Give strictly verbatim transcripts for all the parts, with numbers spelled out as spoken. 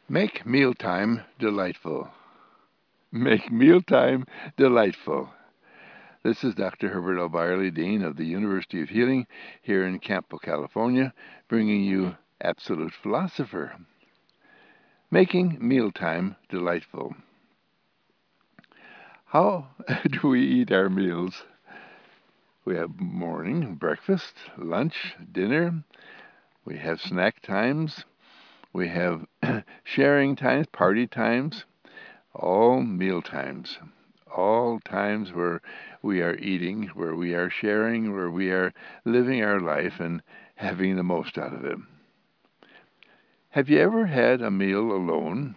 Make mealtime delightful. Make mealtime delightful. This is Doctor Herbert L. Byerly, Dean of the University of Healing here in Campo, California, bringing you Absolute Philosopher. Making mealtime delightful. How do we eat our meals? We have morning, breakfast, lunch, dinner. We have snack times. We have sharing times, party times, all meal times. All times where we are eating, where we are sharing, where we are living our life and having the most out of it. Have you ever had a meal alone?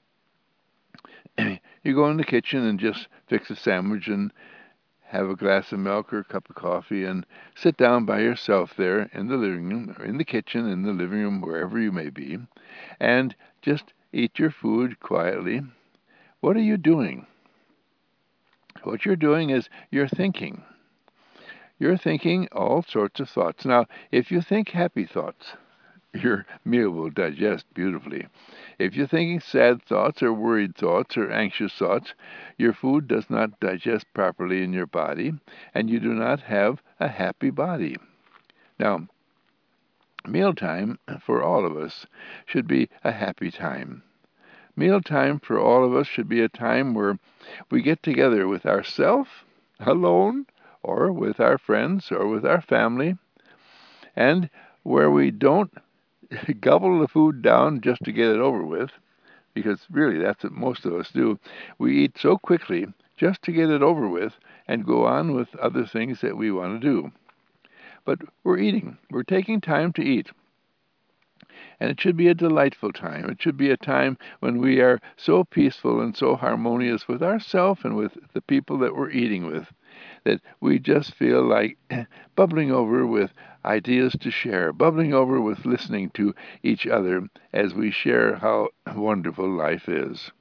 You go in the kitchen and just fix a sandwich and have a glass of milk or a cup of coffee and sit down by yourself there in the living room or in the kitchen, in the living room, wherever you may be, and just eat your food quietly. What are you doing? What you're doing is you're thinking. You're thinking all sorts of thoughts. Now, if you think happy thoughts, your meal will digest beautifully. If you're thinking sad thoughts or worried thoughts or anxious thoughts, your food does not digest properly in your body, and you do not have a happy body. Now, mealtime for all of us should be a happy time. Mealtime for all of us should be a time where we get together with ourselves, alone, or with our friends, or with our family, and where we don't gobble the food down just to get it over with, because really that's what most of us do. We eat so quickly just to get it over with and go on with other things that we want to do. But we're eating. We're taking time to eat. And it should be a delightful time. It should be a time when we are so peaceful and so harmonious with ourselves and with the people that we're eating with that we just feel like bubbling over with ideas to share, bubbling over with listening to each other as we share how wonderful life is.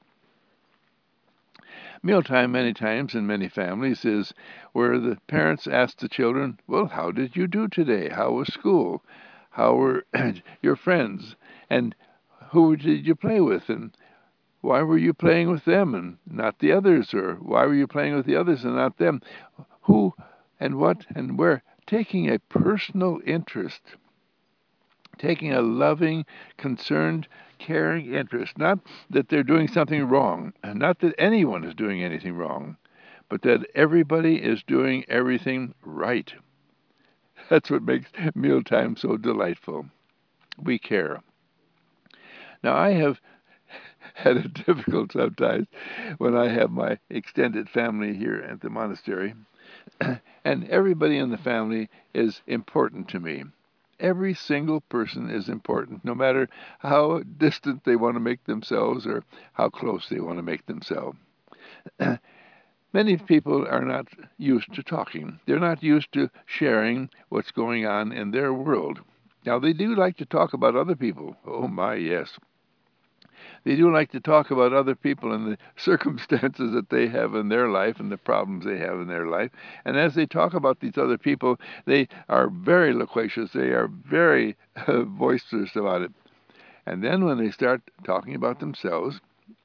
Mealtime, many times in many families, is where the parents ask the children, well, how did you do today? How was school? How were your friends? And who did you play with? And why were you playing with them and not the others? Or why were you playing with the others and not them? Who and what and where? Taking a personal interest, taking a loving, concerned, caring interest. Not that they're doing something wrong, not that anyone is doing anything wrong, but that everybody is doing everything right. That's what makes mealtime so delightful. We care. Now, I have had it difficult sometimes when I have my extended family here at the monastery, and everybody in the family is important to me. Every single person is important, no matter how distant they want to make themselves or how close they want to make themselves. Many people are not used to talking. They're not used to sharing what's going on in their world. Now, they do like to talk about other people. Oh, my, yes. They do like to talk about other people and the circumstances that they have in their life and the problems they have in their life. And as they talk about these other people, they are very loquacious. They are very uh, boisterous about it. And then when they start talking about themselves,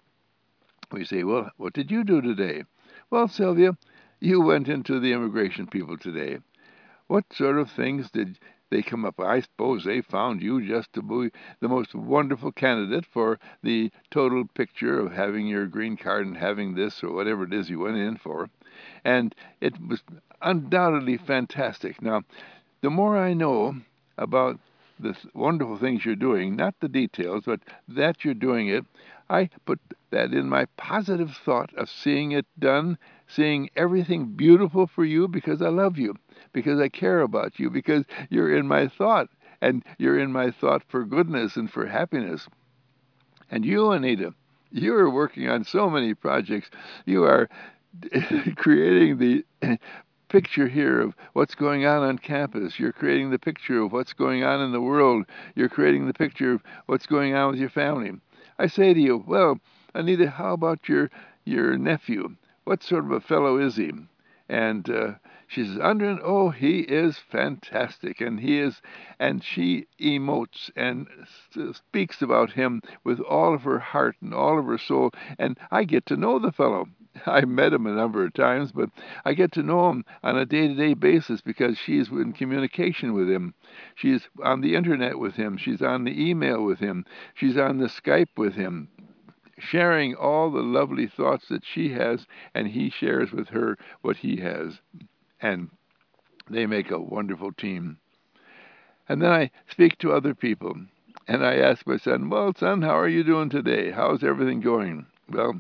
we say, well, what did you do today? Well, Sylvia, you went into the immigration people today. What sort of things did they come up with? I suppose they found you just to be the most wonderful candidate for the total picture of having your green card and having this or whatever it is you went in for. And it was undoubtedly fantastic. Now, the more I know about the wonderful things you're doing, not the details, but that you're doing it, I put that in my positive thought of seeing it done, seeing everything beautiful for you because I love you, because I care about you, because you're in my thought, and you're in my thought for goodness and for happiness. And you, Anita, you are working on so many projects. You are creating the picture here of what's going on on campus. You're creating the picture of what's going on in the world. You're creating the picture of what's going on with your family. I say to you, well, Anita, how about your your nephew? What sort of a fellow is he? And uh, She says, Undren, oh, he is fantastic, and he is, and she emotes and s- speaks about him with all of her heart and all of her soul, and I get to know the fellow. I met him a number of times, but I get to know him on a day-to-day basis because she's in communication with him. She's on the internet with him. She's on the email with him. She's on the Skype with him, sharing all the lovely thoughts that she has, and he shares with her what he has. And they make a wonderful team. And then I speak to other people, and I ask my son, well, son, how are you doing today? How's everything going? Well,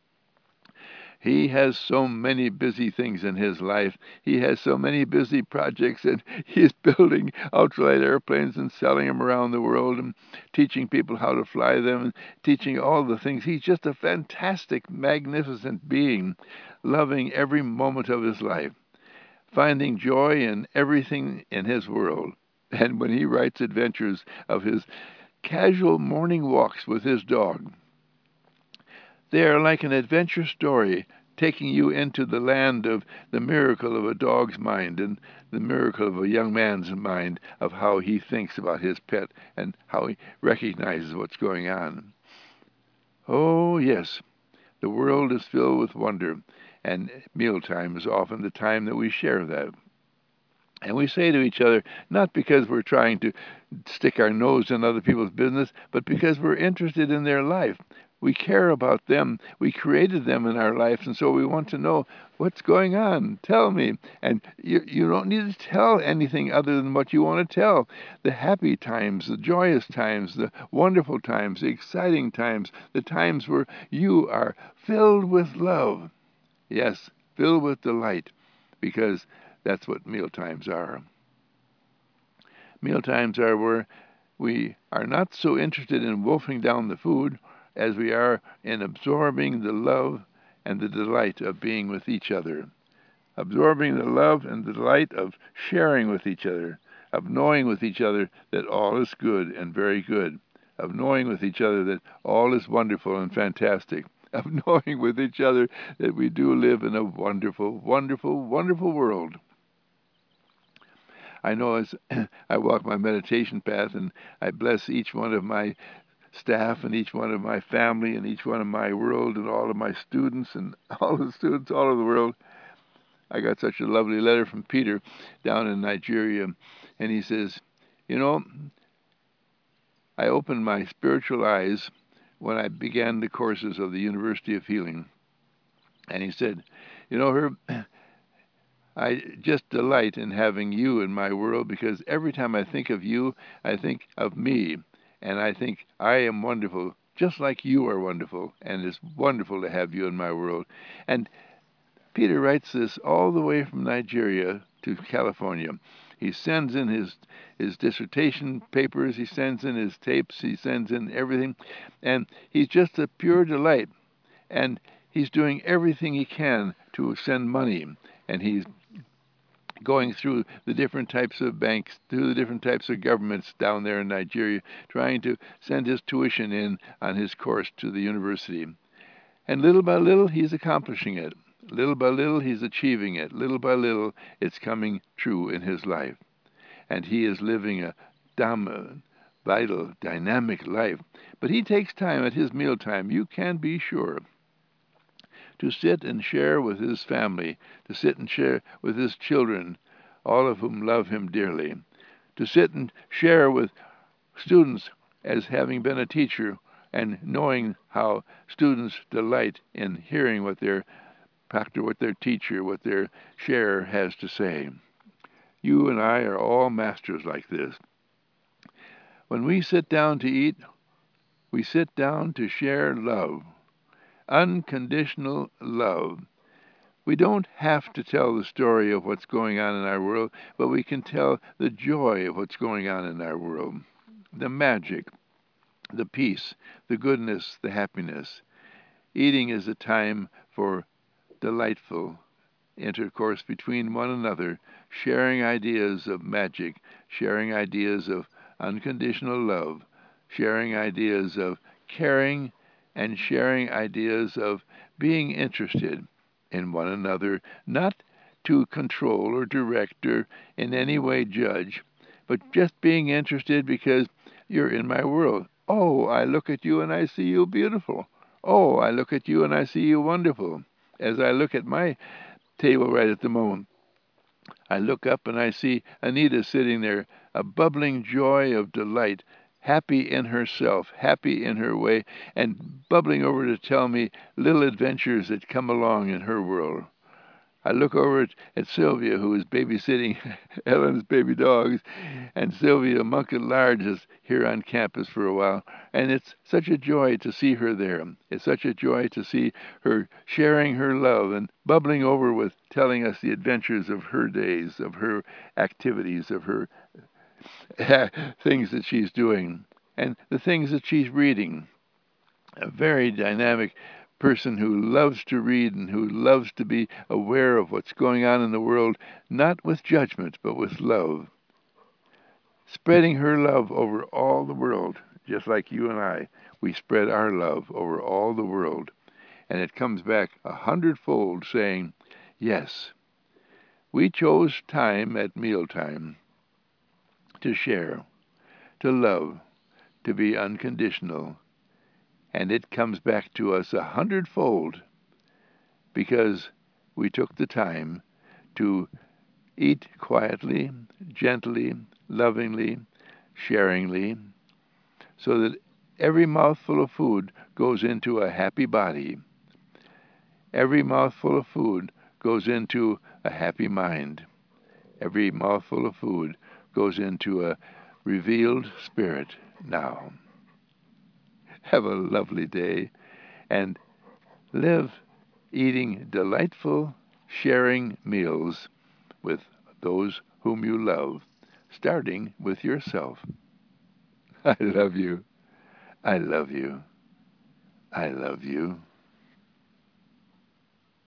he has so many busy things in his life. He has so many busy projects, and he is building ultralight airplanes and selling them around the world and teaching people how to fly them and teaching all the things. He's just a fantastic, magnificent being, loving every moment of his life, finding joy in everything in his world. And when he writes adventures of his casual morning walks with his dog, they are like an adventure story taking you into the land of the miracle of a dog's mind and the miracle of a young man's mind of how he thinks about his pet and how he recognizes what's going on. Oh, yes, the world is filled with wonder, and mealtime is often the time that we share that. And we say to each other, not because we're trying to stick our nose in other people's business, but because we're interested in their life. We care about them. We created them in our lives, and so we want to know what's going on. Tell me. And you, you don't need to tell anything other than what you want to tell. The happy times, the joyous times, the wonderful times, the exciting times, the times where you are filled with love. Yes, filled with delight, because that's what meal times are. Meal times are where we are not so interested in wolfing down the food as we are in absorbing the love and the delight of being with each other. Absorbing the love and the delight of sharing with each other, of knowing with each other that all is good and very good, of knowing with each other that all is wonderful and fantastic, of knowing with each other that we do live in a wonderful, wonderful, wonderful world. I know as I walk my meditation path and I bless each one of my staff and each one of my family and each one of my world and all of my students and all the students all over the world. I got such a lovely letter from Peter down in Nigeria, and he says, you know, I opened my spiritual eyes when I began the courses of the University of Healing. And he said, you know, Herb, I just delight in having you in my world because every time I think of you, I think of me. And I think I am wonderful, just like you are wonderful. And it's wonderful to have you in my world. And Peter writes this all the way from Nigeria to California. He sends in his, his dissertation papers, he sends in his tapes, he sends in everything. And he's just a pure delight. And he's doing everything he can to send money. And he's going through the different types of banks, through the different types of governments down there in Nigeria, trying to send his tuition in on his course to the university. And little by little, he's accomplishing it. Little by little, he's achieving it. Little by little, it's coming true in his life. And he is living a dominant, vital, dynamic life. But he takes time at his mealtime, you can be sure, to sit and share with his family, to sit and share with his children, all of whom love him dearly, to sit and share with students as having been a teacher and knowing how students delight in hearing what their proctor, what their teacher, what their sharer has to say. You and I are all masters like this. When we sit down to eat, we sit down to share love, unconditional love. We don't have to tell the story of what's going on in our world, but we can tell the joy of what's going on in our world, the magic, the peace, the goodness, the happiness. Eating is a time for delightful intercourse between one another, sharing ideas of magic, sharing ideas of unconditional love, sharing ideas of caring, and sharing ideas of being interested in one another, not to control or direct or in any way judge, but just being interested because you're in my world. Oh, I look at you and I see you beautiful. Oh, I look at you and I see you wonderful. As I look at my table right at the moment, I look up and I see Anita sitting there, a bubbling joy of delight, happy in herself, happy in her way, and bubbling over to tell me little adventures that come along in her world. I look over at, at Sylvia, who is babysitting Ellen's baby dogs, and Sylvia Monk at Large is here on campus for a while, and it's such a joy to see her there. It's such a joy to see her sharing her love and bubbling over with telling us the adventures of her days, of her activities, of her things that she's doing, and the things that she's reading. A very dynamic person who loves to read and who loves to be aware of what's going on in the world, not with judgment, but with love. Spreading her love over all the world, just like you and I. We spread our love over all the world. And it comes back a hundredfold saying, yes, we chose time at mealtime to share, to love, to be unconditional. And it comes back to us a hundredfold because we took the time to eat quietly, gently, lovingly, sharingly, so that every mouthful of food goes into a happy body. Every mouthful of food goes into a happy mind. Every mouthful of food goes into a revealed spirit now. Have a lovely day and live eating delightful, sharing meals with those whom you love, starting with yourself. I love you. I love you. I love you.